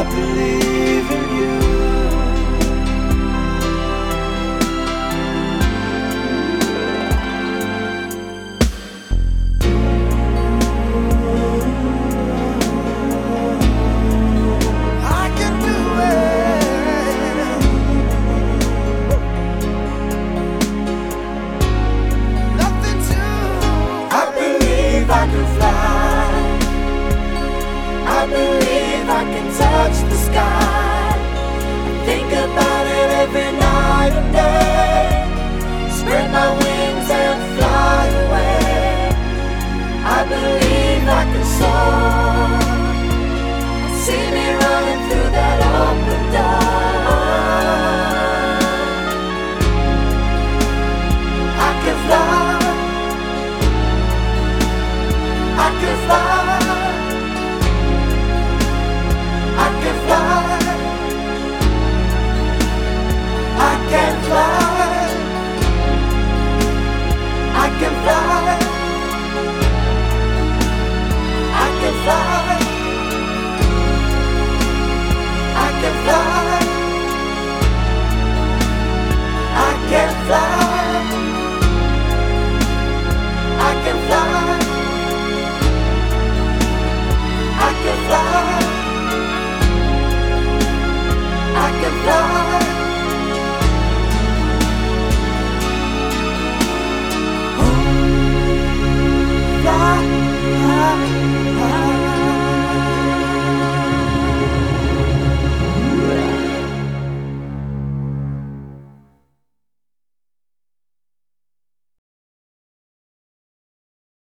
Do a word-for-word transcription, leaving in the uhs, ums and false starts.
believe in you. I can do it. Nothing to. I believe I can fly. I believe I can touch the sky. I think about it every night and day. Spread my wings and fly away. I believe I can soar. See me running through that open door. I can fly. I can fly. I can fly. I can fly. I can fly. I can fly. I can fly. I can fly. I can fly. I can fly. I can fly.